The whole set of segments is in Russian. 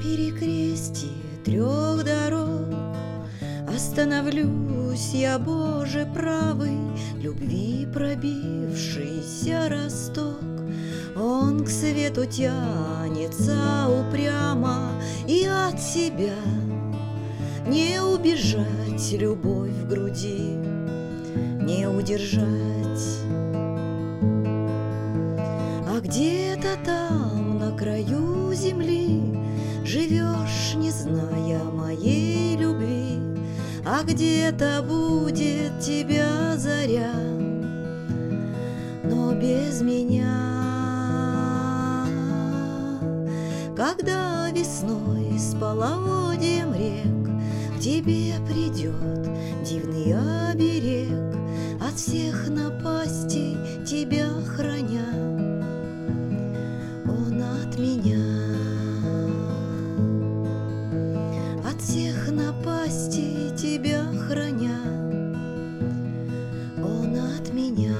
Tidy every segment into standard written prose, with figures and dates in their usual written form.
перекрестье трех дорог остановлюсь я, Боже правый, любви пробившийся росток. Он к свету тянется упрямо, и от себя не убежать, любовь в груди не удержать. А где-то там, на краю земли, живешь, не зная моей любви, а где-то будет тебя заря, но без меня. Когда весной с половодьем рек к тебе придет дивный оберег, от всех напастей тебя храня, он от меня. От всех напастей тебя храня, он от меня.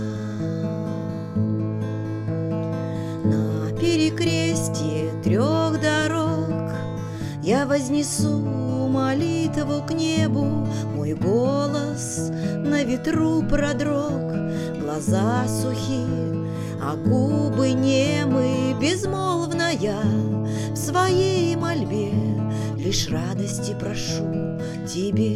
На перекрестье трех дорог я вознесу молитву к небу, мой голос на ветру продрог, глаза сухи, а губы немы, безмолвно я в своей мольбе лишь радости прошу тебе.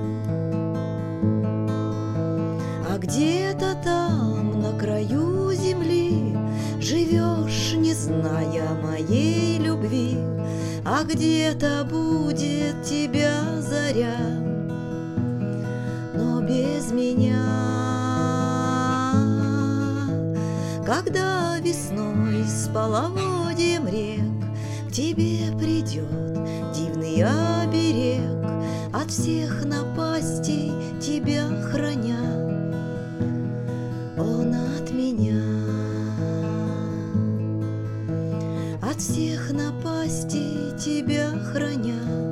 А где-то там, на краю земли, живешь, не зная моей любви, а где-то будет тебя заря, но без меня. Когда весной с половодьем рек к тебе придет дивный оберег, от всех напастей тебя храня, он от меня. От всех напастей тебя храня,